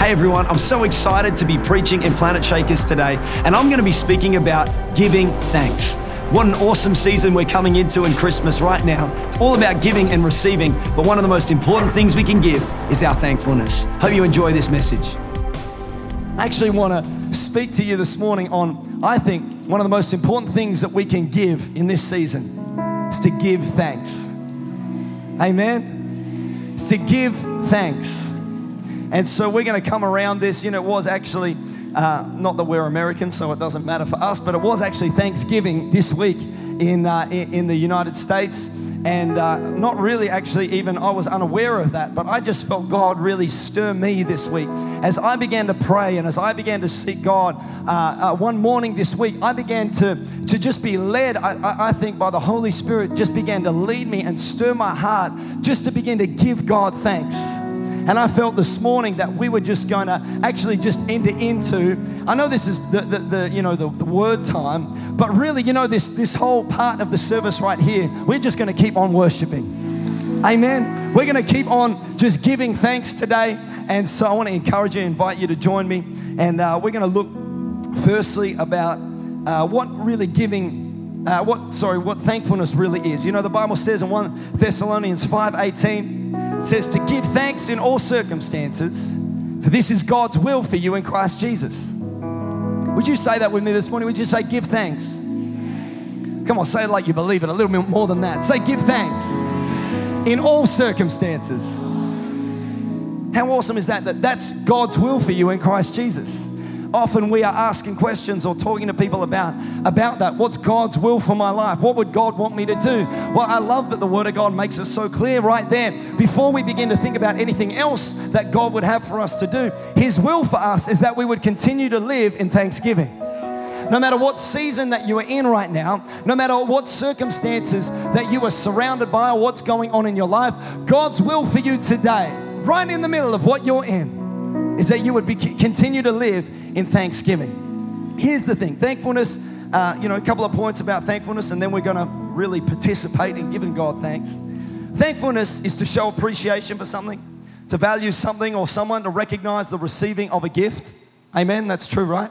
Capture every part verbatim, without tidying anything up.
Hey everyone, I'm so excited to be preaching in Planet Shakers today, and I'm going to be speaking about giving thanks. What an awesome season we're coming into in Christmas right now. It's all about giving and receiving, but one of the most important things we can give is our thankfulness. Hope you enjoy this message. I actually want to speak to you this morning on, I think, one of the most important things that we can give in this season is to give thanks. Amen? It's to give thanks. And so we're going to come around this. You know, it was actually, uh, not that we're Americans, so it doesn't matter for us, but it was actually Thanksgiving this week in uh, in, in the United States. And uh, not really actually even, I was unaware of that, but I just felt God really stir me this week. As I began to pray and as I began to seek God, uh, uh, one morning this week, I began to, to just be led, I, I, I think by the Holy Spirit, just began to lead me and stir my heart just to begin to give God thanks. And I felt this morning that we were just going to actually just enter into, I know this is the, the, the you know, the, the word time, but really, you know, this, this whole part of the service right here, we're just going to keep on worshiping. Amen. We're going to keep on just giving thanks today. And so I want to encourage you, invite you to join me. And uh, we're going to look firstly about uh, what really giving, uh, what, sorry, what thankfulness really is. You know, the Bible says in First Thessalonians five eighteen, says to give thanks in all circumstances, for this is God's will for you in Christ Jesus. Would you say that with me this morning? Would you say give thanks? Come on, say it like you believe it, a little bit more than that. Say give thanks in all circumstances. How awesome is that? That that's God's will for you in Christ Jesus. Often we are asking questions or talking to people about, about that. What's God's will for my life? What would God want me to do? Well, I love that the Word of God makes it so clear right there. Before we begin to think about anything else that God would have for us to do, His will for us is that we would continue to live in thanksgiving. No matter what season that you are in right now, no matter what circumstances that you are surrounded by or what's going on in your life, God's will for you today, right in the middle of what you're in, is that you would be, continue to live in thanksgiving. Here's the thing, thankfulness, uh, you know, a couple of points about thankfulness, and then we're going to really participate in giving God thanks. Thankfulness is to show appreciation for something, to value something or someone, to recognize the receiving of a gift. Amen, that's true, right?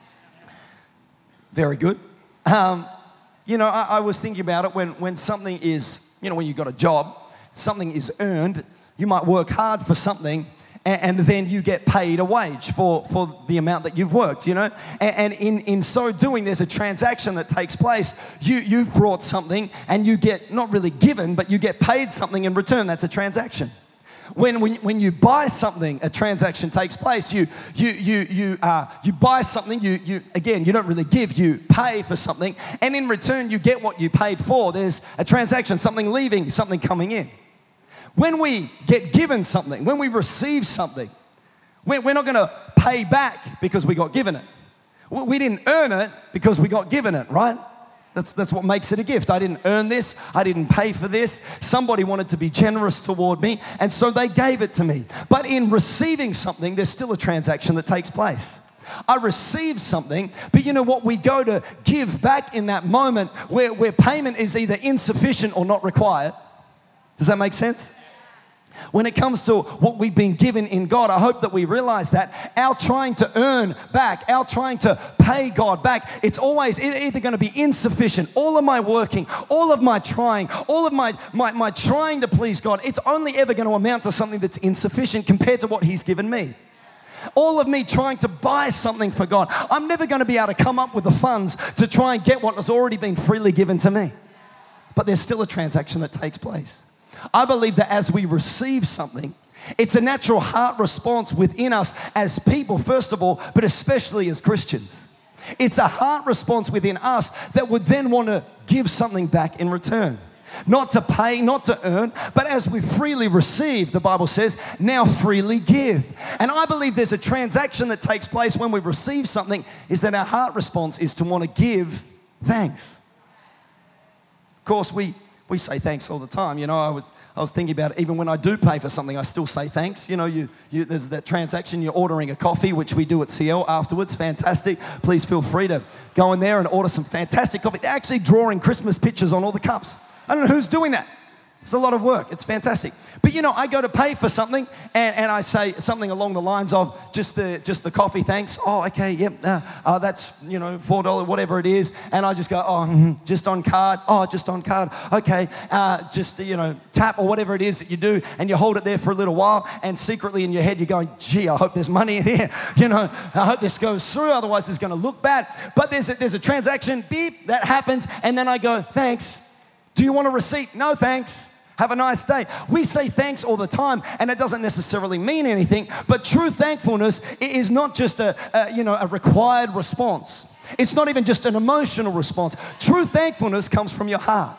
Very good. Um, you know, I, I was thinking about it when, when something is, you know, when you've got a job, something is earned, you might work hard for something, and then you get paid a wage for, for the amount that you've worked, you know? And, and in, in so doing, there's a transaction that takes place. You, you've brought something and you get, not really given, but you get paid something in return. That's a transaction. When, when, when you buy something, a transaction takes place. You, you, you, you, uh, you buy something, you, you, again, you don't really give, you pay for something. And in return, you get what you paid for. There's a transaction, something leaving, something coming in. When we get given something, when we receive something, we're not going to pay back because we got given it. We didn't earn it because we got given it, right? That's, that's what makes it a gift. I didn't earn this. I didn't pay for this. Somebody wanted to be generous toward me, and so they gave it to me. But in receiving something, there's still a transaction that takes place. I receive something, but you know what? We go to give back in that moment where, where payment is either insufficient or not required. Does that make sense? When it comes to what we've been given in God, I hope that we realize that our trying to earn back, our trying to pay God back, it's always either going to be insufficient. All of my working, all of my trying, all of my, my, my trying to please God, it's only ever going to amount to something that's insufficient compared to what He's given me. All of me trying to buy something for God, I'm never going to be able to come up with the funds to try and get what has already been freely given to me. But there's still a transaction that takes place. I believe that as we receive something, it's a natural heart response within us as people, first of all, but especially as Christians. It's a heart response within us that would then want to give something back in return. Not to pay, not to earn, but as we freely receive, the Bible says, now freely give. And I believe there's a transaction that takes place when we receive something, is that our heart response is to want to give thanks. Of course, we We say thanks all the time. You know, I was I was thinking about it. Even when I do pay for something, I still say thanks. You know, you, you there's that transaction, you're ordering a coffee, which we do at C L afterwards. Fantastic. Please feel free to go in there and order some fantastic coffee. They're actually drawing Christmas pictures on all the cups. I don't know who's doing that. It's a lot of work. It's fantastic. But you know, I go to pay for something and, and I say something along the lines of just the just the coffee, thanks. Oh, okay, yep, uh, uh, that's, you know, four dollars, whatever it is. And I just go, oh, mm, just on card. Oh, just on card. Okay, uh, just, you know, tap or whatever it is that you do. And you hold it there for a little while. And secretly in your head, you're going, gee, I hope there's money in here. You know, I hope this goes through. Otherwise, it's going to look bad. But there's a, there's a transaction, beep, that happens. And then I go, thanks. Do you want a receipt? No, thanks. Have a nice day. We say thanks all the time, and it doesn't necessarily mean anything, but true thankfulness is not just a, a, you know, a required response. It's not even just an emotional response. True thankfulness comes from your heart.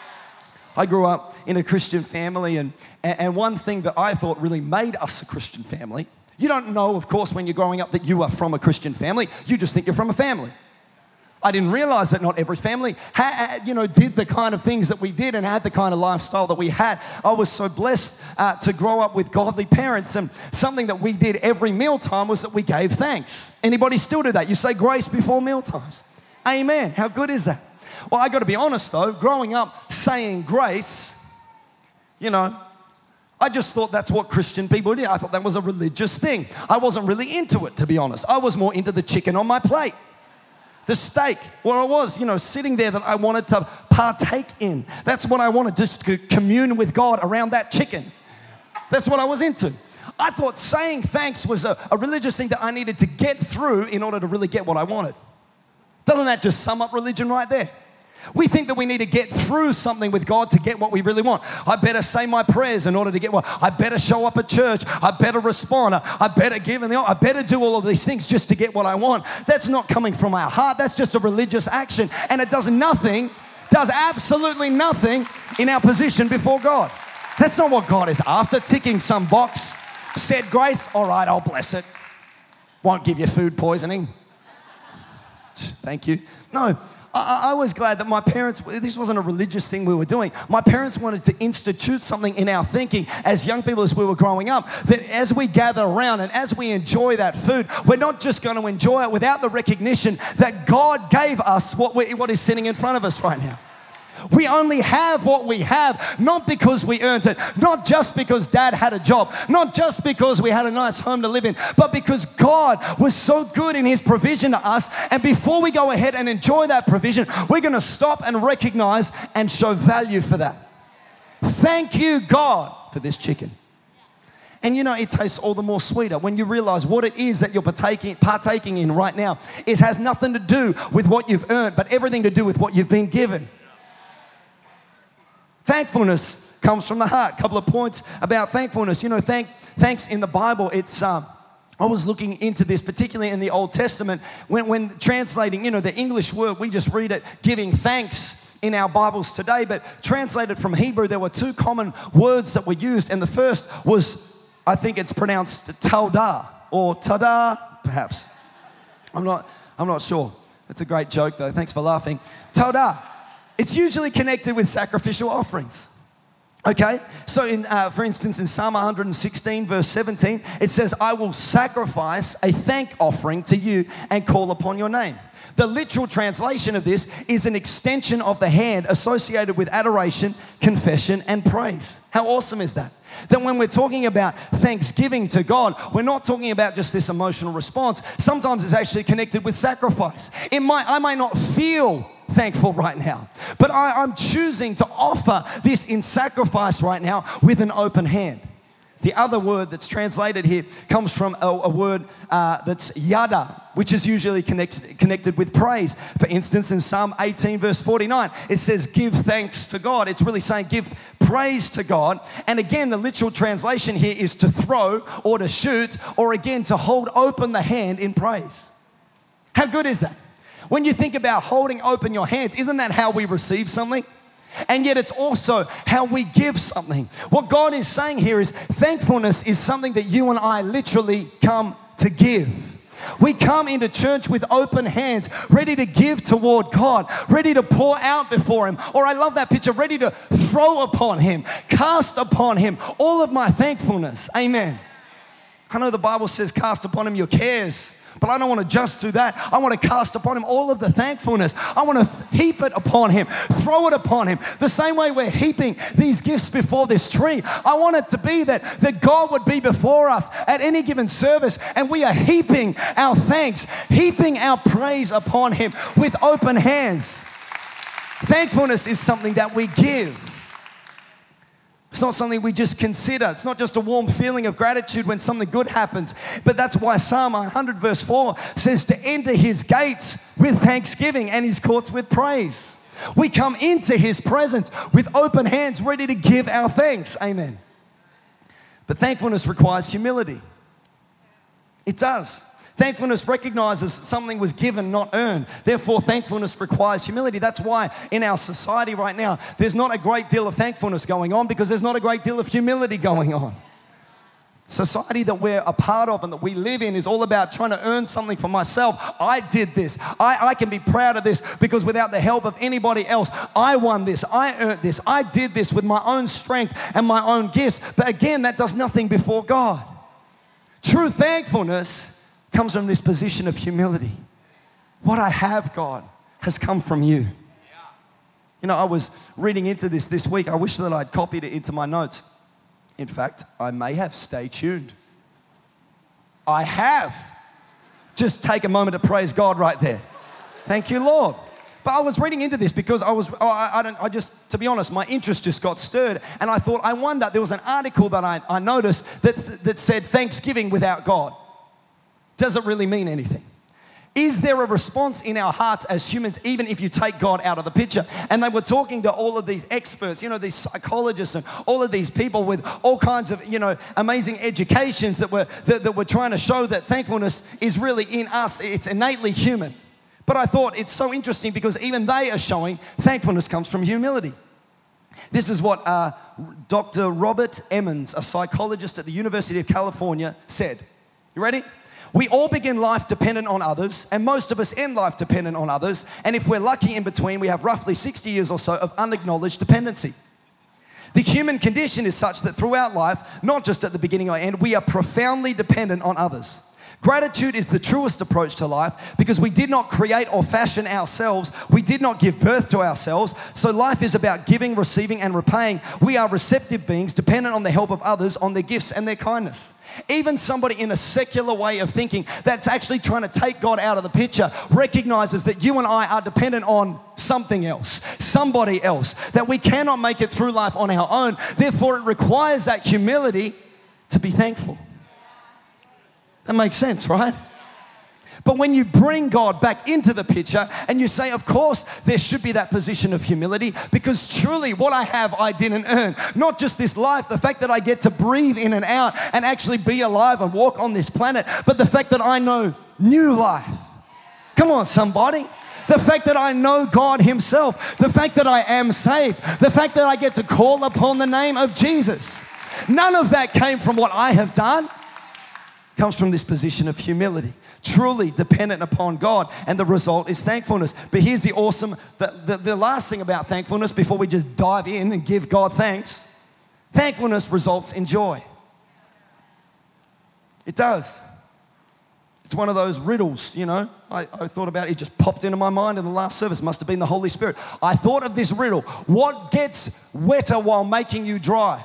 I grew up in a Christian family, and, and one thing that I thought really made us a Christian family, you don't know, of course, when you're growing up that you are from a Christian family. You just think you're from a family. I didn't realize that not every family had, you know, did the kind of things that we did and had the kind of lifestyle that we had. I was so blessed uh, to grow up with godly parents, and something that we did every mealtime was that we gave thanks. Anybody still do that? You say grace before mealtimes. Amen. How good is that? Well, I got to be honest though, growing up saying grace, you know, I just thought that's what Christian people did. I thought that was a religious thing. I wasn't really into it, to be honest. I was more into the chicken on my plate. The steak, where I was, you know, sitting there that I wanted to partake in. That's what I wanted, just to commune with God around that chicken. That's what I was into. I thought saying thanks was a, a religious thing that I needed to get through in order to really get what I wanted. Doesn't that just sum up religion right there? We think that we need to get through something with God to get what we really want. I better say my prayers in order to get what. I better show up at church. I better respond. I, I better give in the. I better do all of these things just to get what I want. That's not coming from our heart. That's just a religious action, and it does nothing, does absolutely nothing in our position before God. That's not what God is after. Ticking some box, said grace. All right, I'll bless it. Won't give you food poisoning. Thank you. No. I was glad that my parents, this wasn't a religious thing we were doing. My parents wanted to institute something in our thinking as young people as we were growing up, that as we gather around and as we enjoy that food, we're not just going to enjoy it without the recognition that God gave us what, we, what is sitting in front of us right now. We only have what we have, not because we earned it, not just because dad had a job, not just because we had a nice home to live in, but because God was so good in his provision to us. And before we go ahead and enjoy that provision, we're going to stop and recognize and show value for that. Thank you, God, for this chicken. And you know, it tastes all the more sweeter when you realize what it is that you're partaking, partaking in right now. It has nothing to do with what you've earned, but everything to do with what you've been given. Thankfulness comes from the heart. A couple of points about thankfulness. You know, thank, thanks in the Bible, it's, um, I was looking into this, particularly in the Old Testament, when, when translating, you know, the English word, we just read it, giving thanks in our Bibles today, but translated from Hebrew, there were two common words that were used, and the first was, I think it's pronounced taudah, or tada, perhaps. I'm not, I'm not sure. It's a great joke, though. Thanks for laughing. Taudah. It's usually connected with sacrificial offerings. Okay? So, in, uh, for instance, in Psalm one sixteen, verse seventeen, it says, I will sacrifice a thank offering to you and call upon your name. The literal translation of this is an extension of the hand associated with adoration, confession, and praise. How awesome is that? That when we're talking about thanksgiving to God, we're not talking about just this emotional response. Sometimes it's actually connected with sacrifice. It might, I might not feel thankful right now, but I, I'm choosing to offer this in sacrifice right now with an open hand. The other word that's translated here comes from a, a word uh, that's yada, which is usually connected, connected with praise. For instance, in Psalm eighteen, verse forty-nine, it says, give thanks to God. It's really saying give praise to God. And again, the literal translation here is to throw or to shoot, or again, to hold open the hand in praise. How good is that? When you think about holding open your hands, isn't that how we receive something? And yet it's also how we give something. What God is saying here is thankfulness is something that you and I literally come to give. We come into church with open hands, ready to give toward God, ready to pour out before Him. Or I love that picture, ready to throw upon Him, cast upon Him all of my thankfulness. Amen. I know the Bible says cast upon Him your cares, But I don't want to just do that. I want to cast upon him all of the thankfulness. I want to heap it upon him, throw it upon him. The same way we're heaping these gifts before this tree. I want it to be that, that God would be before us at any given service, and we are heaping our thanks, heaping our praise upon him with open hands. Thankfulness is something that we give. It's not something we just consider. It's not just a warm feeling of gratitude when something good happens. But that's why Psalm one hundred verse four says to enter his gates with thanksgiving and his courts with praise. We come into his presence with open hands, ready to give our thanks. Amen. But thankfulness requires humility. It does. Thankfulness recognizes something was given, not earned. Therefore, thankfulness requires humility. That's why in our society right now, there's not a great deal of thankfulness going on because there's not a great deal of humility going on. Society that we're a part of and that we live in is all about trying to earn something for myself. I did this. I, I can be proud of this because without the help of anybody else, I won this. I earned this. I did this with my own strength and my own gifts. But again, that does nothing before God. True thankfulness comes from this position of humility. What I have, God, has come from you. You know, I was reading into this this week. I wish that I'd copied it into my notes. In fact, I may have. Stay tuned. I have. Just take a moment to praise God right there. Thank you, Lord. But I was reading into this because I was, oh, I, I don't, I just, to be honest, my interest just got stirred. And I thought, I wonder, there was an article that I, I noticed that, that said Thanksgiving without God. Does it really mean anything? Is there a response in our hearts as humans, even if you take God out of the picture? And they were talking to all of these experts, you know, these psychologists and all of these people with all kinds of, you know, amazing educations that were, that, that were trying to show that thankfulness is really in us. It's innately human. But I thought it's so interesting because even they are showing thankfulness comes from humility. This is what uh, Doctor Robert Emmons, a psychologist at the University of California, said. You ready? We all begin life dependent on others, and most of us end life dependent on others. And if we're lucky in between, we have roughly sixty years or so of unacknowledged dependency. The human condition is such that throughout life, not just at the beginning or end, we are profoundly dependent on others. Gratitude is the truest approach to life because we did not create or fashion ourselves. We did not give birth to ourselves. So life is about giving, receiving, and repaying. We are receptive beings dependent on the help of others, on their gifts and their kindness. Even somebody in a secular way of thinking that's actually trying to take God out of the picture recognizes that you and I are dependent on something else, somebody else, that we cannot make it through life on our own. Therefore, it requires that humility to be thankful. That makes sense, right? But when you bring God back into the picture and you say, of course, there should be that position of humility because truly what I have, I didn't earn. Not just this life, the fact that I get to breathe in and out and actually be alive and walk on this planet, but the fact that I know new life. Come on, somebody. The fact that I know God himself. The fact that I am saved. The fact that I get to call upon the name of Jesus. None of that came from what I have done. Comes from this position of humility, truly dependent upon God, and the result is thankfulness. But here's the awesome, the, the, the last thing about thankfulness before we just dive in and give God thanks. Thankfulness results in joy. It does. It's one of those riddles, you know. I, I thought about it, it just popped into my mind in the last service. Must have been the Holy Spirit. I thought of this riddle. What gets wetter while making you dry?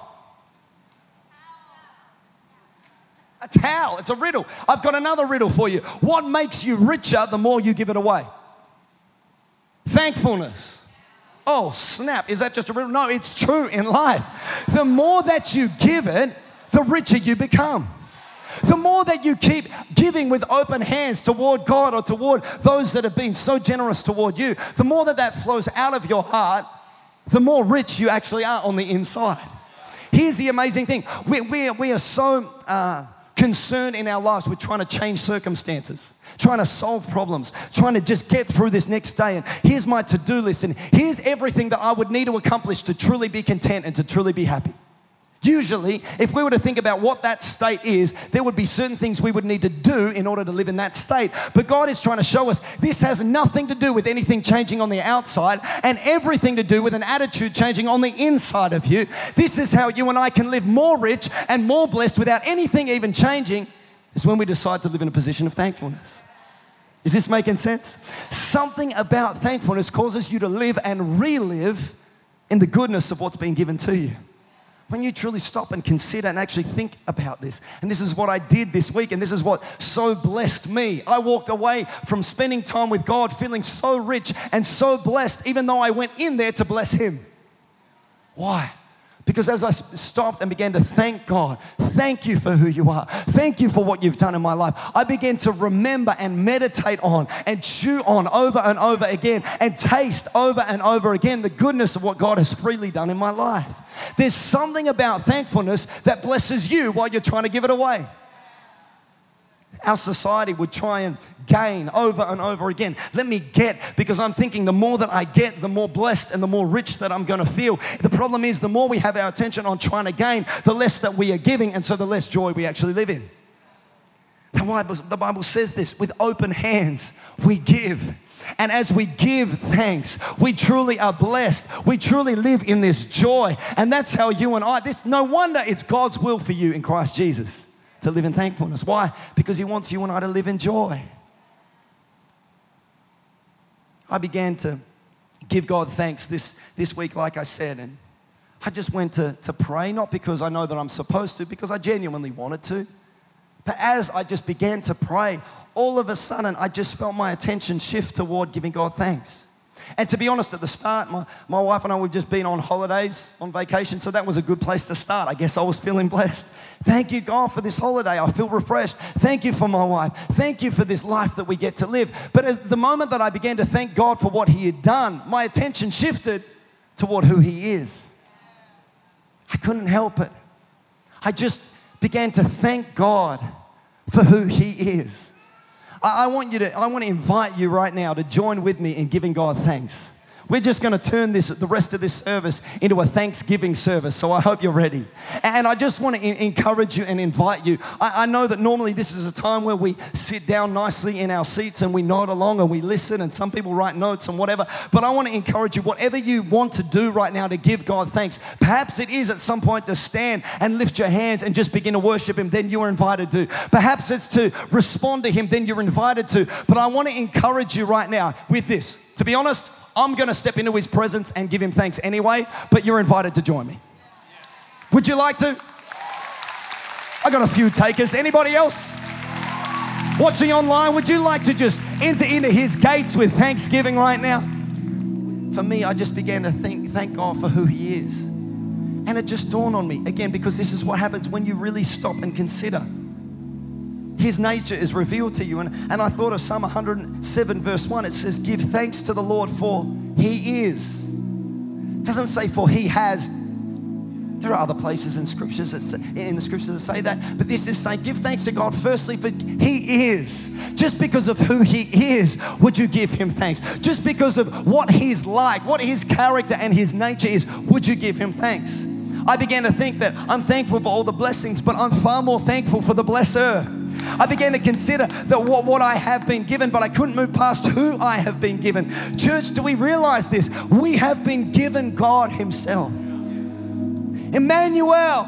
A towel. It's a riddle. I've got another riddle for you. What makes you richer the more you give it away? Thankfulness. Oh, snap. Is that just a riddle? No, it's true in life. The more that you give it, the richer you become. The more that you keep giving with open hands toward God or toward those that have been so generous toward you, the more that that flows out of your heart, the more rich you actually are on the inside. Here's the amazing thing. We, we, we are so... Uh, concerned in our lives with trying to change circumstances, trying to solve problems, trying to just get through this next day. And here's my to-do list, and here's everything that I would need to accomplish to truly be content and to truly be happy. Usually, if we were to think about what that state is, there would be certain things we would need to do in order to live in that state. But God is trying to show us this has nothing to do with anything changing on the outside and everything to do with an attitude changing on the inside of you. This is how you and I can live more rich and more blessed without anything even changing is when we decide to live in a position of thankfulness. Is this making sense? Something about thankfulness causes you to live and relive in the goodness of what's been given to you. When you truly stop and consider and actually think about this, and this is what I did this week, and this is what so blessed me. I walked away from spending time with God feeling so rich and so blessed, even though I went in there to bless Him. Why? Because as I stopped and began to thank God, thank you for who you are. Thank you for what you've done in my life. I began to remember and meditate on and chew on over and over again and taste over and over again the goodness of what God has freely done in my life. There's something about thankfulness that blesses you while you're trying to give it away. Our society would try and gain over and over again. Let me get, because I'm thinking the more that I get, the more blessed and the more rich that I'm going to feel. The problem is the more we have our attention on trying to gain, the less that we are giving, and so the less joy we actually live in. The Bible, the Bible says this, with open hands we give. And as we give thanks, we truly are blessed. We truly live in this joy. And that's how you and I, this, no wonder it's God's will for you in Christ Jesus to live in thankfulness. Why? Because He wants you and I to live in joy. I began to give God thanks this, this week, like I said, and I just went to, to pray, not because I know that I'm supposed to, because I genuinely wanted to. But as I just began to pray, all of a sudden, I just felt my attention shift toward giving God thanks. And to be honest, at the start, my, my wife and I, we've just been on holidays, on vacation, so that was a good place to start. I guess I was feeling blessed. Thank you, God, for this holiday. I feel refreshed. Thank you for my wife. Thank you for this life that we get to live. But at the moment that I began to thank God for what He had done, my attention shifted toward who He is. I couldn't help it. I just began to thank God for who He is. I want you to, I want to invite you right now to join with me in giving God thanks. We're just going to turn this, the rest of this service into a Thanksgiving service, so I hope you're ready. And I just want to in, encourage you and invite you. I, I know that normally this is a time where we sit down nicely in our seats and we nod along and we listen, and some people write notes and whatever, but I want to encourage you, whatever you want to do right now to give God thanks, perhaps it is at some point to stand and lift your hands and just begin to worship Him, then you're invited to. Perhaps it's to respond to Him, then you're invited to. But I want to encourage you right now with this. To be honest, I'm going to step into His presence and give Him thanks anyway, but you're invited to join me. Would you like to? I got a few takers. Anybody else? Watching online, would you like to just enter into His gates with thanksgiving right now? For me, I just began to think, thank God for who He is. And it just dawned on me, again, because this is what happens when you really stop and consider. His nature is revealed to you. And, and I thought of Psalm one hundred seven verse one. It says, give thanks to the Lord for He is. It doesn't say for He has. There are other places in scriptures that say, in the scriptures that say that. But this is saying, give thanks to God firstly for He is. Just because of who He is, would you give Him thanks? Just because of what He's like, what His character and His nature is, would you give Him thanks? I began to think that I'm thankful for all the blessings, but I'm far more thankful for the blesser. I began to consider that what, what I have been given, but I couldn't move past who I have been given. Church, do we realize this? We have been given God Himself. Emmanuel.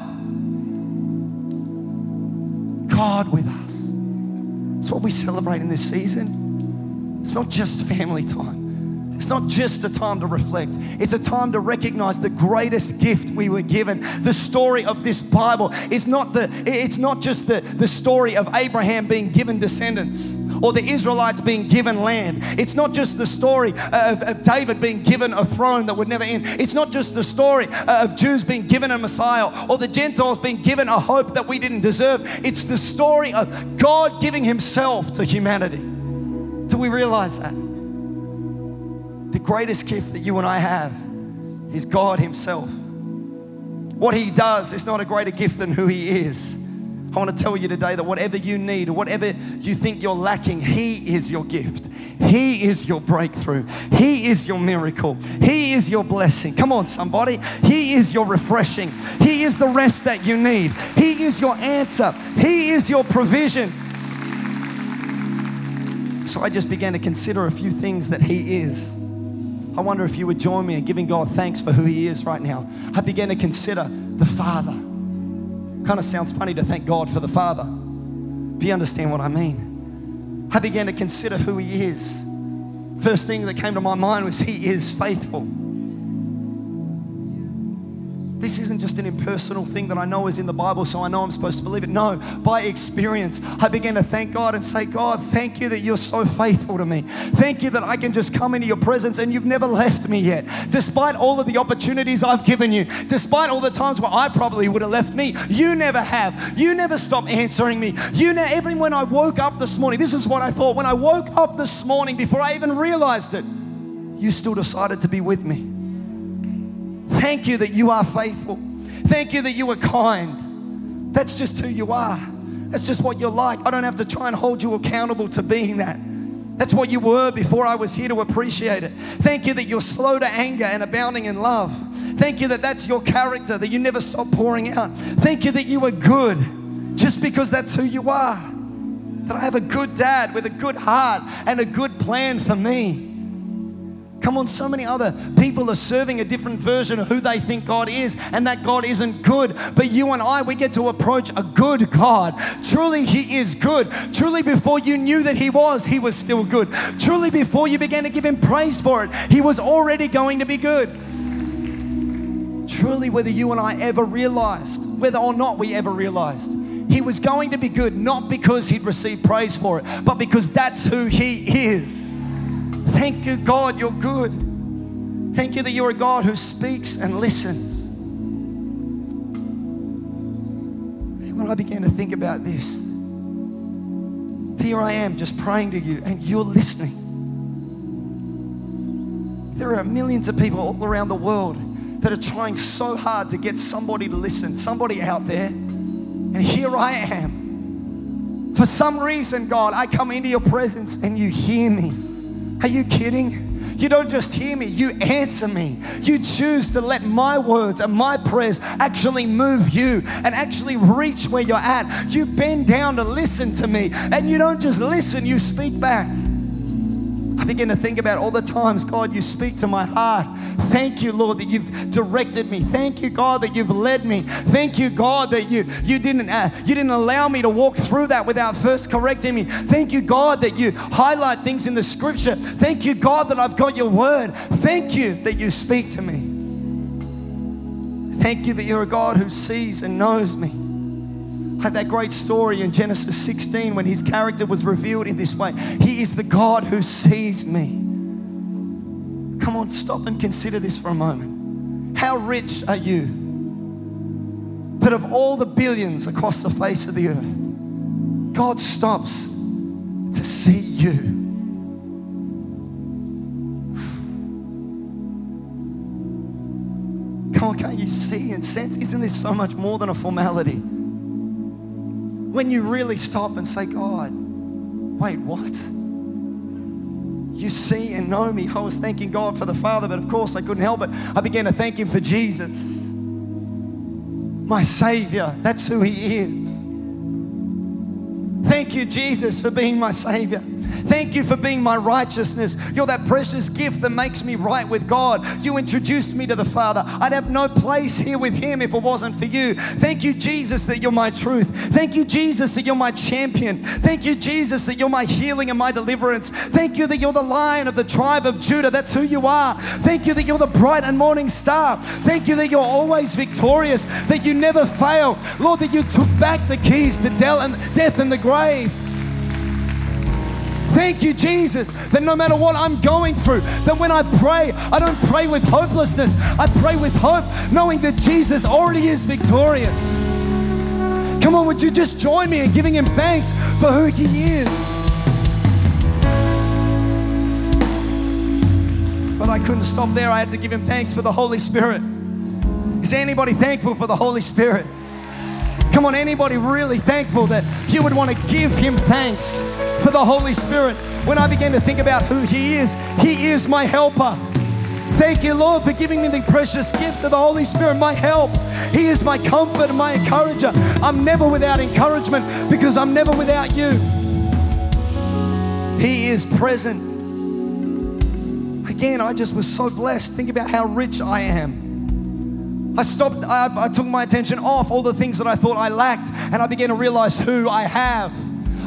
God with us. It's what we celebrate in this season. It's not just family time. It's not just a time to reflect. It's a time to recognize the greatest gift we were given. The story of this Bible is not the, it's not just the, the story of Abraham being given descendants or the Israelites being given land. It's not just the story of, of David being given a throne that would never end. It's not just the story of Jews being given a Messiah or the Gentiles being given a hope that we didn't deserve. It's the story of God giving Himself to humanity. Do we realize that? The greatest gift that you and I have is God Himself. What He does is not a greater gift than who He is. I want to tell you today that whatever you need or whatever you think you're lacking, He is your gift. He is your breakthrough. He is your miracle. He is your blessing. Come on, somebody. He is your refreshing. He is the rest that you need. He is your answer. He is your provision. So I just began to consider a few things that He is. I wonder if you would join me in giving God thanks for who He is right now. I began to consider the Father. Kind of sounds funny to thank God for the Father. If you understand what I mean. I began to consider who He is. First thing that came to my mind was He is faithful. This isn't just an impersonal thing that I know is in the Bible, so I know I'm supposed to believe it. No, by experience, I began to thank God and say, God, thank you that you're so faithful to me. Thank you that I can just come into your presence and you've never left me yet. Despite all of the opportunities I've given you, despite all the times where I probably would have left me, you never have. You never stopped answering me. You ne- even when I woke up this morning, this is what I thought. When I woke up this morning, before I even realized it, you still decided to be with me. Thank you that you are faithful. Thank you that you are kind. That's just who you are. That's just what you're like. I don't have to try and hold you accountable to being that. That's what you were before I was here to appreciate it. Thank you that you're slow to anger and abounding in love. Thank you that that's your character, that you never stop pouring out. Thank you that you are good just because that's who you are. That I have a good dad with a good heart and a good plan for me. Come on, so many other people are serving a different version of who they think God is, and that God isn't good. But you and I, we get to approach a good God. Truly, He is good. Truly, before you knew that He was, He was still good. Truly, before you began to give Him praise for it, He was already going to be good. Truly, whether you and I ever realized, whether or not we ever realized, He was going to be good, not because He'd receive praise for it, but because that's who He is. Thank you, God, you're good. Thank you that you're a God who speaks and listens. And when I began to think about this, here I am just praying to you and you're listening. There are millions of people all around the world that are trying so hard to get somebody to listen, somebody out there. And here I am. For some reason, God, I come into your presence and you hear me. Are you kidding? You don't just hear me, you answer me. You choose to let my words and my prayers actually move you and actually reach where you're at. You bend down to listen to me, and you don't just listen, you speak back. I begin to think about all the times, God, you speak to my heart. Thank you, Lord, that you've directed me. Thank you, God, that you've led me. Thank you, God, that you you didn't uh, you didn't allow me to walk through that without first correcting me. Thank you, God, that you highlight things in the Scripture. Thank you, God, that I've got your word. Thank you that you speak to me. Thank you that you're a God who sees and knows me. Like that great story in Genesis sixteen when his character was revealed in this way. He is the God who sees me. Come on, stop and consider this for a moment. How rich are you that of all the billions across the face of the earth, God stops to see you? Come on, can't you see and sense? Isn't this so much more than a formality? When you really stop and say, God, wait, what? You see and know me. I was thanking God for the Father, but of course I couldn't help it. I began to thank Him for Jesus, my Savior. That's who He is. Thank you, Jesus, for being my Savior. Thank you for being my righteousness. You're that precious gift that makes me right with God. You introduced me to the Father. I'd have no place here with Him if it wasn't for you. Thank you, Jesus, that you're my truth. Thank you, Jesus, that you're my champion. Thank you, Jesus, that you're my healing and my deliverance. Thank you that you're the Lion of the tribe of Judah. That's who you are. Thank you that you're the bright and morning star. Thank you that you're always victorious, that you never fail. Lord, that you took back the keys to death and the grave. Thank you, Jesus, that no matter what I'm going through, that when I pray, I don't pray with hopelessness. I pray with hope, knowing that Jesus already is victorious. Come on, would you just join me in giving Him thanks for who He is? But I couldn't stop there. I had to give Him thanks for the Holy Spirit. Is anybody thankful for the Holy Spirit? Come on, anybody really thankful that you would want to give Him thanks for the Holy Spirit? When I began to think about who He is, He is my helper. Thank you, Lord, for giving me the precious gift of the Holy Spirit, my help. He is my comfort and my encourager. I'm never without encouragement because I'm never without you. He is present. Again, I just was so blessed. Think about how rich I am. I stopped, I, I took my attention off all the things that I thought I lacked, and I began to realize who I have.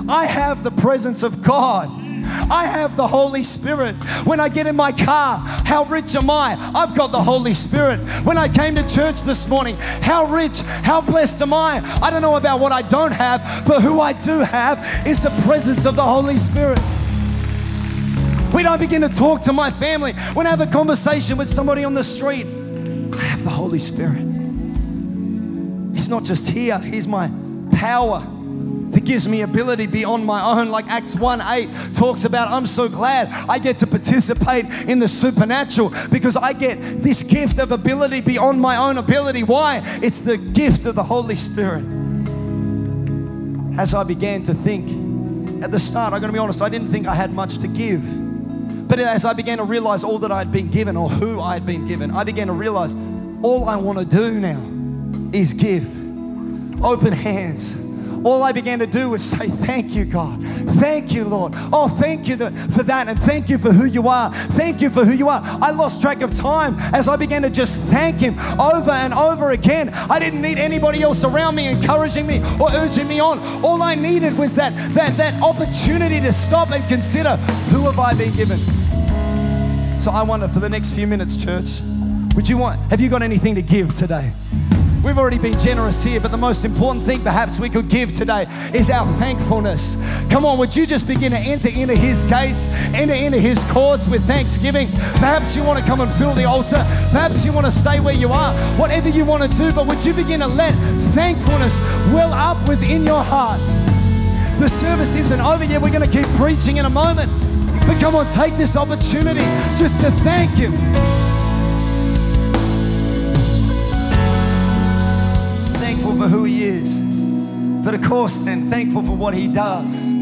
I have the presence of God. I have the Holy Spirit. When I get in my car, how rich am I? I've got the Holy Spirit. When I came to church this morning, how rich, how blessed am I? I don't know about what I don't have, but who I do have is the presence of the Holy Spirit. When I begin to talk to my family, when I have a conversation with somebody on the street, I have the Holy Spirit. He's not just here, He's my power that gives me ability beyond my own. Like Acts one eight talks about, I'm so glad I get to participate in the supernatural because I get this gift of ability beyond my own ability. Why? It's the gift of the Holy Spirit. As I began to think, at the start, I'm going to be honest, I didn't think I had much to give. But as I began to realize all that I'd been given or who I'd been given, I began to realize all I want to do now is give. Open hands. All I began to do was say, thank you, God. Thank you, Lord. Oh, thank you for that, and thank you for who you are. Thank you for who you are. I lost track of time as I began to just thank Him over and over again. I didn't need anybody else around me encouraging me or urging me on. All I needed was that, that, that opportunity to stop and consider, who have I been given? So I wonder, for the next few minutes, church, would you want, have you got anything to give today? We've already been generous here, but the most important thing perhaps we could give today is our thankfulness. Come on, would you just begin to enter into His gates, enter into His courts with thanksgiving? Perhaps you want to come and fill the altar. Perhaps you want to stay where you are. Whatever you want to do, but would you begin to let thankfulness well up within your heart? The service isn't over yet. We're going to keep preaching in a moment. But come on, take this opportunity just to thank Him. Thankful for who He is, but of course then thankful for what He does.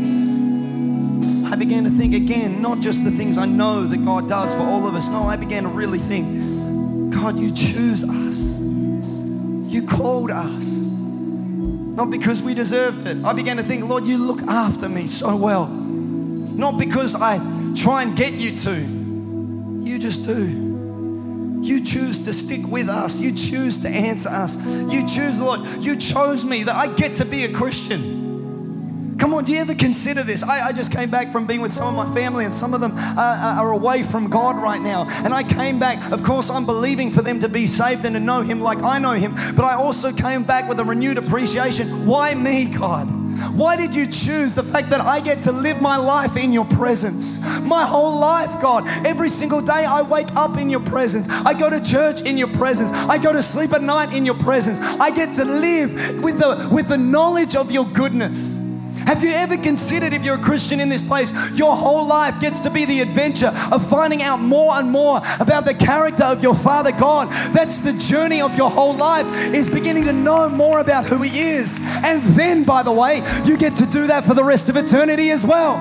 I began to think again, not just the things I know that God does for all of us. No, I began to really think, God, you choose us. You called us. Not because we deserved it. I began to think, Lord, you look after me so well. Not because I try and get you to. You just do. You choose to stick with us. You choose to answer us. You choose, Lord, you chose me that I get to be a Christian. Come on, do you ever consider this? I, I just came back from being with some of my family, and some of them uh, are away from God right now. And I came back, of course, I'm believing for them to be saved and to know Him like I know Him. But I also came back with a renewed appreciation. Why me, God? Why did you choose the fact that I get to live my life in your presence? My whole life, God. Every single day I wake up in your presence. I go to church in your presence. I go to sleep at night in your presence. I get to live with the, with the knowledge of your goodness. Have you ever considered, if you're a Christian in this place, your whole life gets to be the adventure of finding out more and more about the character of your Father God? That's the journey of your whole life, is beginning to know more about who He is. And then, by the way, you get to do that for the rest of eternity as well.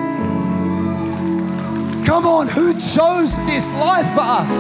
Come on, who chose this life for us?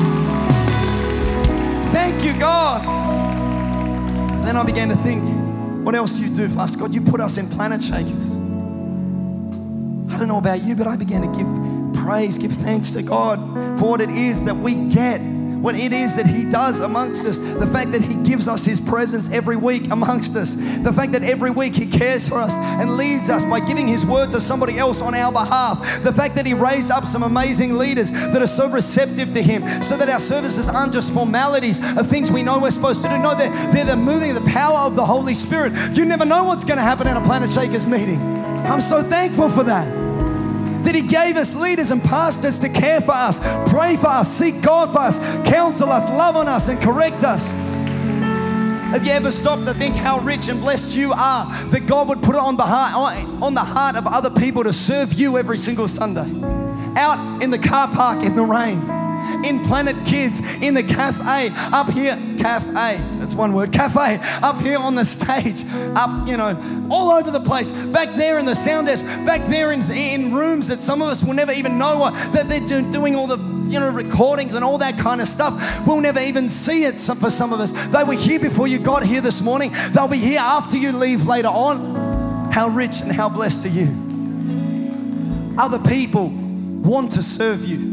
Thank you, God. Then I began to think, what else do you do for us, God? You put us in Planet Shakers. I don't know about you, but I began to give praise, give thanks to God for what it is that we get, what it is that He does amongst us, the fact that He gives us His presence every week amongst us, the fact that every week He cares for us and leads us by giving His word to somebody else on our behalf, the fact that He raised up some amazing leaders that are so receptive to Him, so that our services aren't just formalities of things we know we're supposed to do. No, they're, they're the moving, the power of the Holy Spirit. You never know what's going to happen at a Planet Shakers meeting. I'm so thankful for that. That He gave us leaders and pastors to care for us, pray for us, seek God for us, counsel us, love on us, and correct us. Have you ever stopped to think how rich and blessed you are that God would put it on, behalf, on the heart of other people to serve you every single Sunday? Out in the car park in the rain, in Planet Kids, in the cafe, up here, cafe, that's one word, cafe, up here on the stage, up, you know, all over the place, back there in the sound desk, back there in, in rooms that some of us will never even know what, that they're doing all the, you know, recordings and all that kind of stuff. We'll never even see it for some of us. They were here before you got here this morning. They'll be here after you leave later on. How rich and how blessed are you? Other people want to serve you.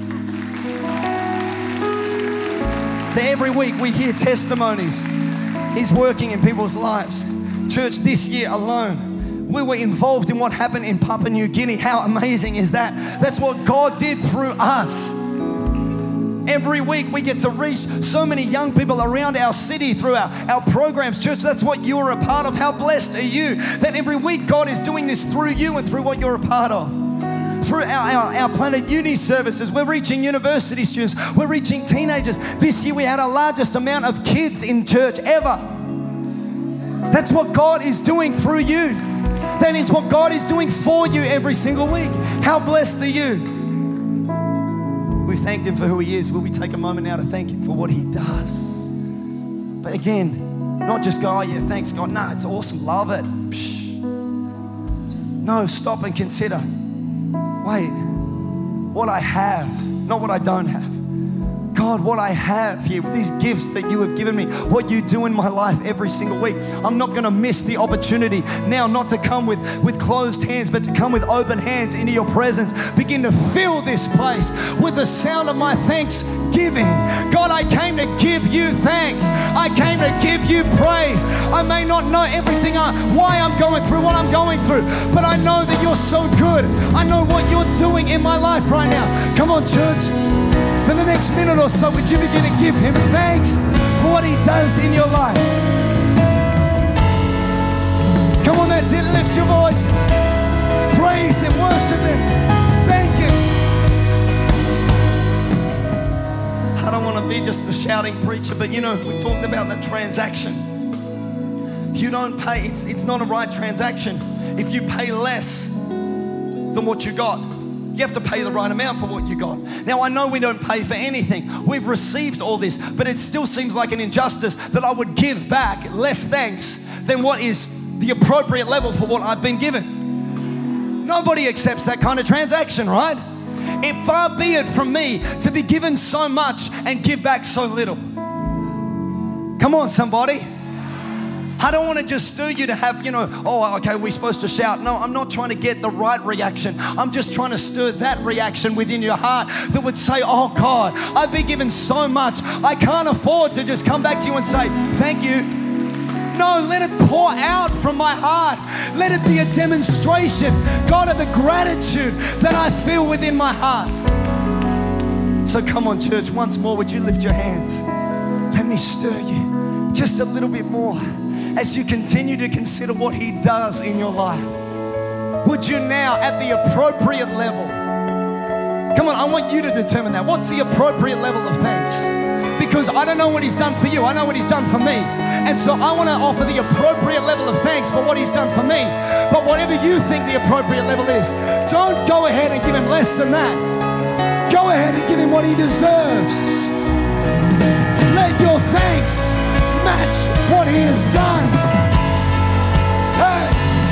Every week we hear testimonies. He's working in people's lives. Church, this year alone, we were involved in what happened in Papua New Guinea. How amazing is that? That's what God did through us. Every week we get to reach so many young people around our city through our, our programs. Church, that's what you're a part of. How blessed are you that every week God is doing this through you and through what you're a part of. Through our, our, our Planet Uni services, we're reaching university students, we're reaching teenagers. This year we had our largest amount of kids in church ever. That's what God is doing through you. That is what God is doing for you every single week. How blessed are you? We've thanked Him for who He is. Will we take a moment now to thank Him for what He does? But again, not just go, oh yeah, thanks God. No, it's awesome, love it. Psh. No, stop and consider. Wait, what I have, not what I don't have. God, what I have here, these gifts that you have given me, what you do in my life every single week. I'm not going to miss the opportunity now not to come with, with closed hands, but to come with open hands into your presence. Begin to fill this place with the sound of my thanksgiving. God, I came to give you thanks. I came to give you praise. I may not know everything, I, why I'm going through what I'm going through, but I know that you're so good. I know what you're doing in my life right now. Come on, church. For the next minute or so, would you begin to give Him thanks for what He does in your life? Come on, that's it. Lift your voices. Praise Him, worship Him, thank Him. I don't want to be just the shouting preacher, but you know, we talked about the transaction. You don't pay, it's, it's not a right transaction. If you pay less than what you got, you have to pay the right amount for what you got. Now, I know we don't pay for anything. We've received all this, but it still seems like an injustice that I would give back less thanks than what is the appropriate level for what I've been given. Nobody accepts that kind of transaction, right? It far be it from me to be given so much and give back so little. Come on, somebody. I don't want to just stir you to have, you know, oh, okay, we're supposed to shout. No, I'm not trying to get the right reaction. I'm just trying to stir that reaction within your heart that would say, oh God, I've been given so much. I can't afford to just come back to you and say, thank you. No, let it pour out from my heart. Let it be a demonstration, God, of the gratitude that I feel within my heart. So come on, church, once more, would you lift your hands? Let me stir you just a little bit more. As you continue to consider what He does in your life, would you now, at the appropriate level, come on, I want you to determine that. What's the appropriate level of thanks? Because I don't know what He's done for you. I know what He's done for me. And so I want to offer the appropriate level of thanks for what He's done for me. But whatever you think the appropriate level is, don't go ahead and give Him less than that. Go ahead and give Him what He deserves. Let your thanks match what He has done. Hey.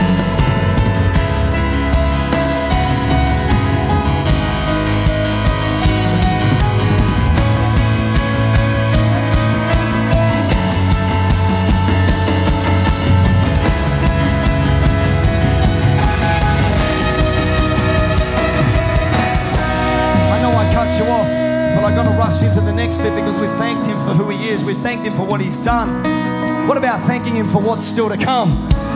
I know I cut you off, but I got to rush into the next bit because we've thanked Him for who He is. We've thanked Him for what He's done. What about thanking Him for what's still to come?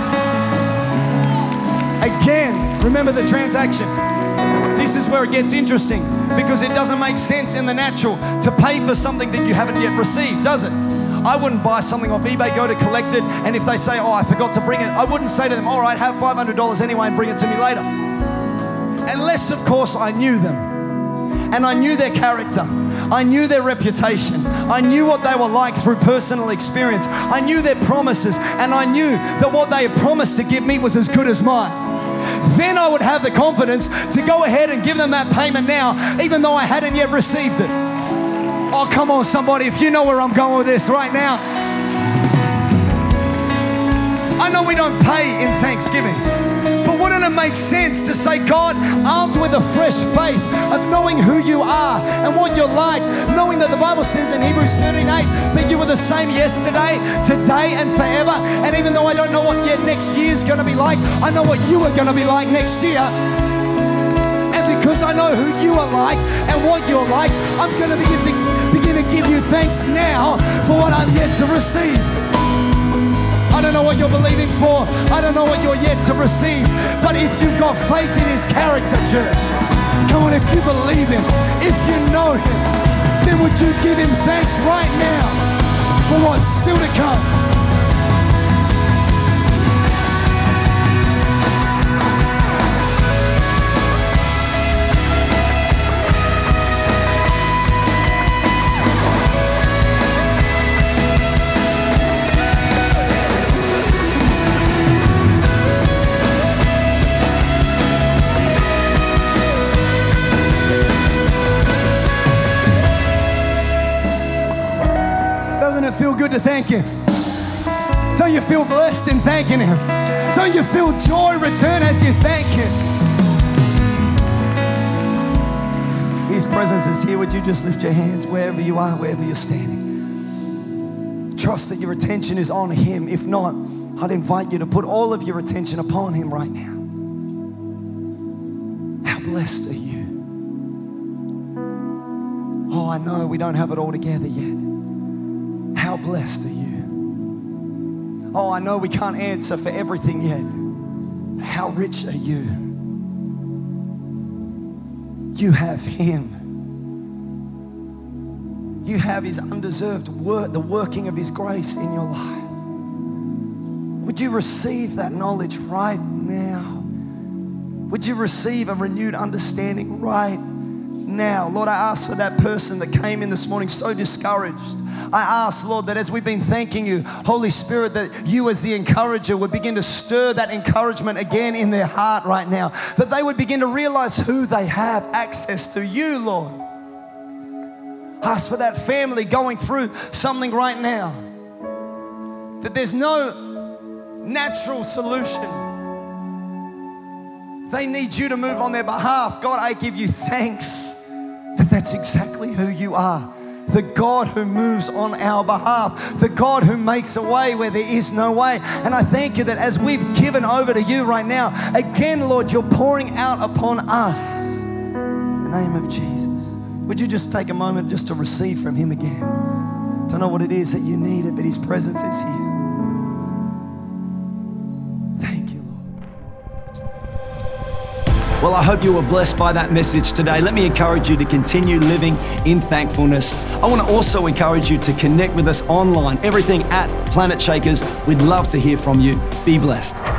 Again, remember the transaction. This is where it gets interesting because it doesn't make sense in the natural to pay for something that you haven't yet received, does it? I wouldn't buy something off eBay, go to collect it, and if they say, oh, I forgot to bring it, I wouldn't say to them, all right, have five hundred dollars anyway and bring it to me later. Unless, of course, I knew them. And I knew their character. I knew their reputation. I knew what they were like through personal experience. I knew their promises, and I knew that what they had promised to give me was as good as mine. Then I would have the confidence to go ahead and give them that payment now, even though I hadn't yet received it. Oh, come on, somebody, if you know where I'm going with this right now. I know we don't pay in thanksgiving, but wouldn't it make sense to say, God, armed with a fresh faith of knowing who you are and what you're like, knowing that the Bible says in Hebrews thirteen eight that you were the same yesterday, today, and forever. And even though I don't know what yet next year's going to be like, I know what you are going to be like next year. And because I know who you are like and what you're like, I'm going to begin to, begin to give you thanks now for what I'm yet to receive. I don't know what you're believing for. I don't know what you're yet to receive. But if you've got faith in his character, church, come on, if you believe him, if you know him, then would you give him thanks right now for what's still to come? Feel good to thank him? Don't you feel blessed in thanking him? Don't you feel joy return as you thank him? His presence is here. Would you just lift your hands wherever you are, wherever you're standing? Trust that your attention is on him. If not, I'd invite you to put all of your attention upon him right now. How blessed are you? Oh, I know we don't have it all together yet. How blessed are you? Oh, I know we can't answer for everything yet. How rich are you? You have him. You have his undeserved work, the working of his grace in your life. Would you receive that knowledge right now? Would you receive a renewed understanding right now? Lord, I ask for that person that came in this morning so discouraged. I ask, Lord, that as we've been thanking you, Holy Spirit, that you as the encourager would begin to stir that encouragement again in their heart right now, that they would begin to realize who they have access to, you, Lord. Ask for that family going through something right now, that there's no natural solution. They need you to move on their behalf. God, I give you thanks that that's exactly who you are. The God who moves on our behalf, the God who makes a way where there is no way. And I thank you that as we've given over to you right now, again, Lord, you're pouring out upon us. In the name of Jesus. Would you just take a moment just to receive from him again? Don't know what it is that you needed, but his presence is here. Thank you, Lord. Well, I hope you were blessed by that message today. Let me encourage you to continue living in thankfulness. I want to also encourage you to connect with us online, everything at Planet Shakers. We'd love to hear from you. Be blessed.